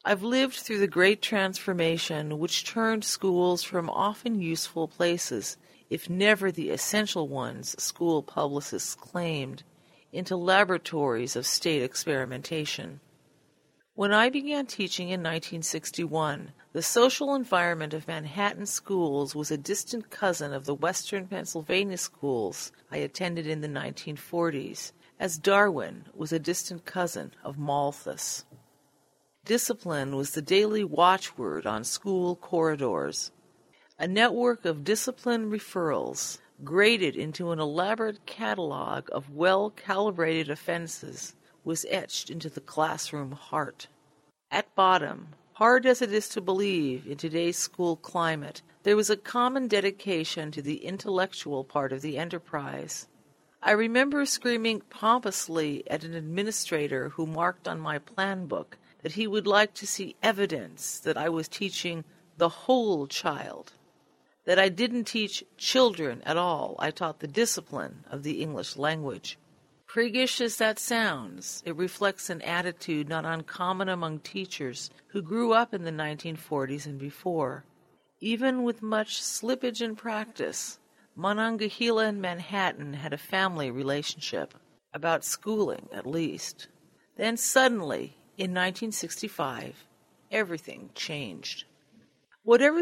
I've lived through the great transformation which turned schools from often useful places, if never the essential ones school publicists claimed, into laboratories of state experimentation. When I began teaching in 1961, the social environment of Manhattan schools was a distant cousin of the Western Pennsylvania schools I attended in the 1940s, as Darwin was a distant cousin of Malthus. Discipline was the daily watchword on school corridors. A network of discipline referrals, graded into an elaborate catalog of well-calibrated offenses, was etched into the classroom heart. At bottom, hard as it is to believe in today's school climate, there was a common dedication to the intellectual part of the enterprise. I remember screaming pompously at an administrator who marked on my plan book that he would like to see evidence that I was teaching the whole child, that I didn't teach children at all. I taught the discipline of the English language. Priggish as that sounds, it reflects an attitude not uncommon among teachers who grew up in the 1940s and before. Even with much slippage in practice, Monongahela and Manhattan had a family relationship, about schooling at least. Then suddenly, in 1965, everything changed. Whatever